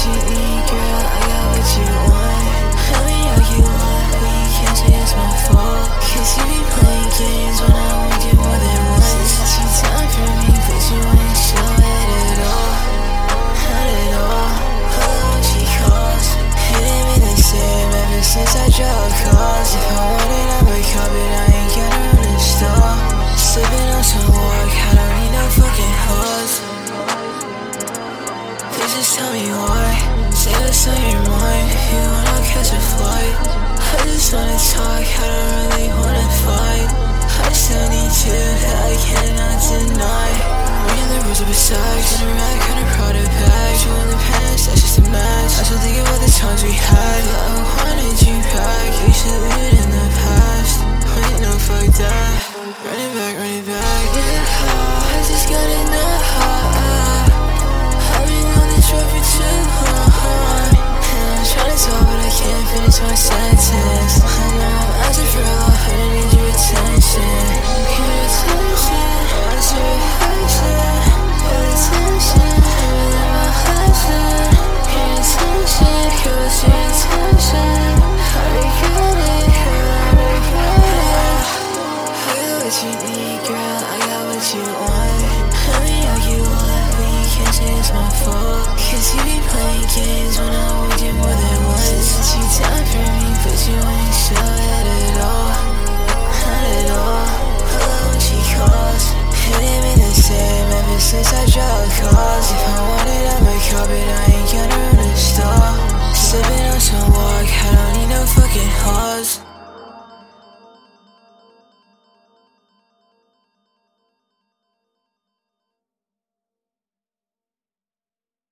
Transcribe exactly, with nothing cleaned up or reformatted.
you need, girl, I got what you want. Tell me how you want, but you can't say it's my fault. Cause you be playing games when I want you more than once. You down for me, but you ain't show it at all. Not at all. Oh, she calls. It ain't been the same ever since I drove calls. If I want it, I'ma cop it, I ain't got her in the store. Slipping on some walk, I don't need no fucking hoes. Please just tell me why. Say what's on your mind. If you wanna catch a flight, I just wanna talk, I don't really wanna fight. I still need you, that I cannot deny. Reading the rules of a sex, in a rack, kinda proud of bags. You in the past,